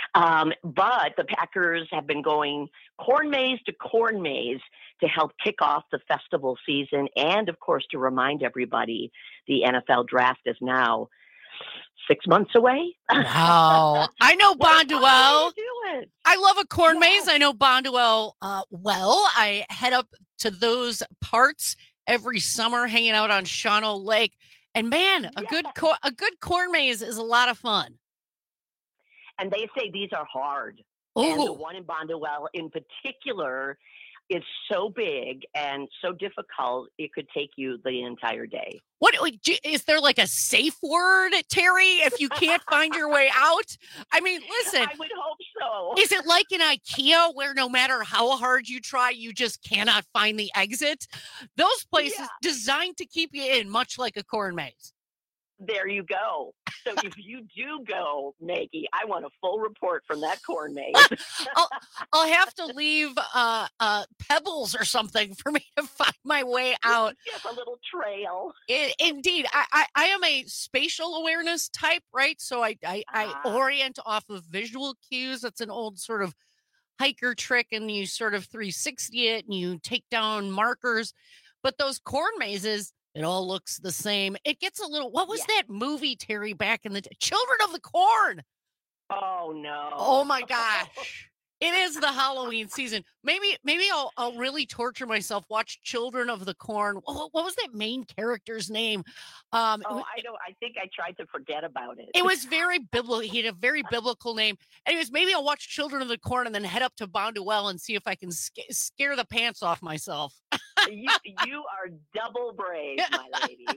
[SPEAKER 20] But the Packers have been going corn maze to corn maze to help kick off the festival season. And, of course, to remind everybody the NFL draft is now 6 months away.
[SPEAKER 17] Wow. I know Bonduelle.
[SPEAKER 20] Doing?
[SPEAKER 17] I love a corn maze. I know Bonduelle well. I head up to those parts every summer hanging out on Shawano Lake. And man, a good corn maze is a lot of fun.
[SPEAKER 20] And they say these are hard. And the one in Bonduelle in particular is so big and so difficult, it could take you the entire day.
[SPEAKER 17] What is there like a safe word, Terry, if you can't find your way out? I mean, listen.
[SPEAKER 20] I would hope so.
[SPEAKER 17] Is it like in IKEA where no matter how hard you try, you just cannot find the exit? Those places designed to keep you in, much like a corn maze.
[SPEAKER 20] There you go. So if you do go, Maggie, I want a full report from that corn maze.
[SPEAKER 17] I'll have to leave pebbles or something for me to find my way out.
[SPEAKER 20] Yes, a little trail.
[SPEAKER 17] Indeed. I am a spatial awareness type, right? So I orient off of visual cues. That's an old sort of hiker trick, and you sort of 360 it and you take down markers. But those corn mazes, it all looks the same. It gets a little, what was that movie, Terry, back in the day? Children of the Corn.
[SPEAKER 20] Oh, no.
[SPEAKER 17] Oh, my gosh. It is the Halloween season. Maybe I'll really torture myself, watch Children of the Corn. What was that main character's name?
[SPEAKER 20] I know. I think I tried to forget about it.
[SPEAKER 17] It was very biblical. He had a very biblical name. Anyways, maybe I'll watch Children of the Corn and then head up to Bonduelle and see if I can scare the pants off myself.
[SPEAKER 20] You are double brave, my lady.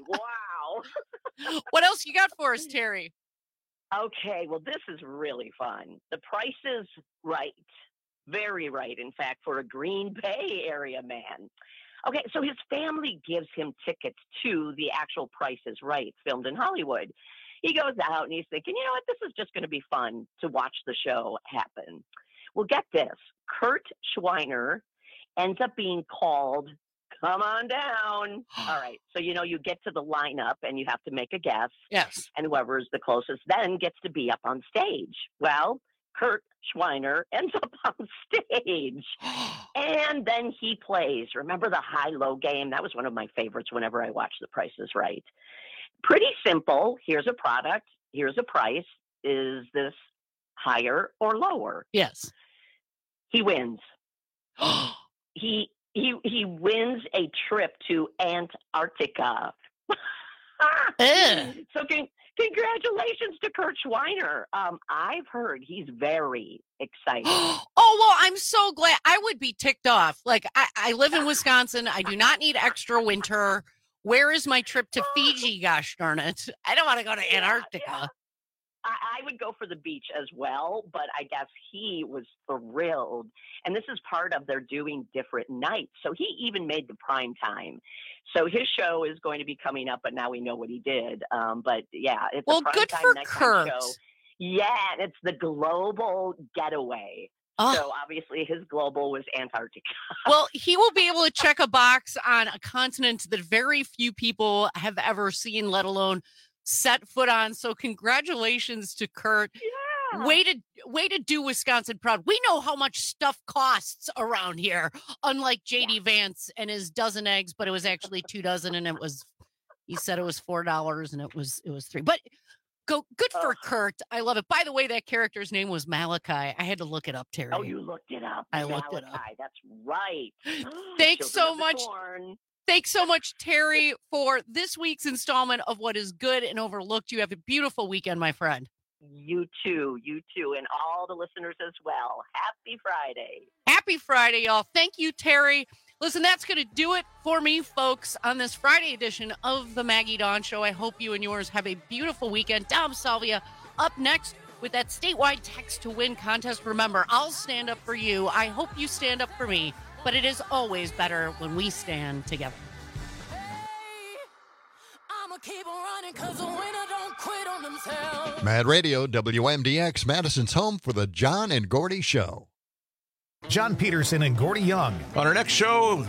[SPEAKER 20] Wow.
[SPEAKER 17] What else you got for us, Terry?
[SPEAKER 20] Okay, well, this is really fun. The price is right. Very right, in fact, for a Green Bay area man. Okay, so his family gives him tickets to the actual Price is Right, filmed in Hollywood. He goes out and he's thinking, you know what, this is just going to be fun to watch the show happen. Well, get this. Kurt Schweiner ends up being called, come on down. All right. So, you get to the lineup and you have to make a guess.
[SPEAKER 17] Yes.
[SPEAKER 20] And whoever's the closest then gets to be up on stage. Well, Kurt Schweiner ends up on stage. And then he plays. Remember the high-low game? That was one of my favorites whenever I watched The Price is Right. Pretty simple. Here's a product. Here's a price. Is this higher or lower?
[SPEAKER 17] Yes.
[SPEAKER 20] He wins. He wins a trip to Antarctica. So congratulations to Kurt Schweiner. I've heard he's very excited.
[SPEAKER 17] Oh, well, I'm so glad. I would be ticked off. Like, I live in Wisconsin. I do not need extra winter. Where is my trip to Fiji? Gosh darn it. I don't want to go to Antarctica.
[SPEAKER 20] Yeah. I would go for the beach as well, but I guess he was thrilled. And this is part of their doing different nights. So he even made the prime time. So his show is going to be coming up, but now we know what he did. But yeah, it's a prime
[SPEAKER 17] good
[SPEAKER 20] time
[SPEAKER 17] for
[SPEAKER 20] nighttime
[SPEAKER 17] Kurt.
[SPEAKER 20] show. Yeah, it's the Global Getaway.
[SPEAKER 17] Oh.
[SPEAKER 20] So obviously his global was Antarctica.
[SPEAKER 17] Well, he will be able to check a box on a continent that very few people have ever seen, let alone set foot on. So congratulations to Kurt.
[SPEAKER 20] Yeah.
[SPEAKER 17] Way to do Wisconsin proud. We know how much stuff costs around here, unlike JD Vance and his dozen eggs, but it was actually 2 dozen, and he said it was $4 and it was $3. But good for Kurt. I love it. By the way, that character's name was Malachi. I had to look it up, Terry.
[SPEAKER 20] Oh, you looked it up.
[SPEAKER 17] I looked it up.
[SPEAKER 20] That's right.
[SPEAKER 17] Thanks so much. Thanks so much, Terry, for this week's installment of What is Good and Overlooked. You have a beautiful weekend, my friend.
[SPEAKER 20] You too, and all the listeners as well. Happy Friday.
[SPEAKER 17] Happy Friday, y'all. Thank you, Terry. Listen, that's going to do it for me, folks, on this Friday edition of the Maggie Dawn Show. I hope you and yours have a beautiful weekend. Dom Salvia up next with that statewide text to win contest. Remember, I'll stand up for you. I hope you stand up for me, but it is always better when we stand together.
[SPEAKER 16] Keep on running, 'cause the winner don't quit on themselves.
[SPEAKER 27] Mad Radio, WMDX, Madison's home for the John and Gordy Show.
[SPEAKER 1] John Peterson and Gordy Young.
[SPEAKER 12] On our next show,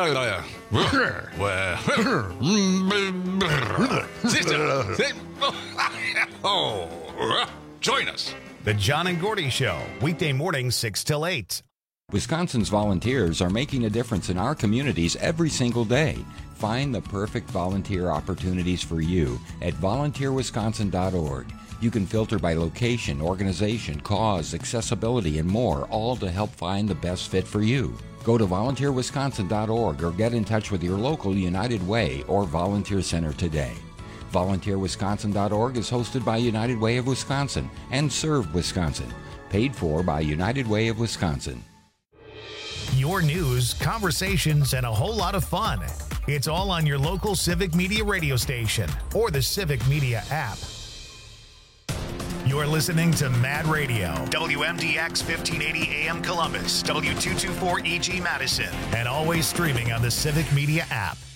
[SPEAKER 12] join us.
[SPEAKER 1] The John and Gordy Show, weekday mornings 6 till 8.
[SPEAKER 2] Wisconsin's volunteers are making a difference in our communities every single day. Find the perfect volunteer opportunities for you at volunteerwisconsin.org. You can filter by location, organization, cause, accessibility, and more, all to help find the best fit for you. Go to volunteerwisconsin.org or get in touch with your local United Way or Volunteer Center today. VolunteerWisconsin.org is hosted by United Way of Wisconsin and Serve Wisconsin. Paid for by United Way of Wisconsin.
[SPEAKER 1] Your news, conversations, and a whole lot of fun. It's all on your local Civic Media radio station or the Civic Media app. You're listening to Mad Radio, WMDX 1580 AM Columbus, W224 EG Madison, and always streaming on the Civic Media app.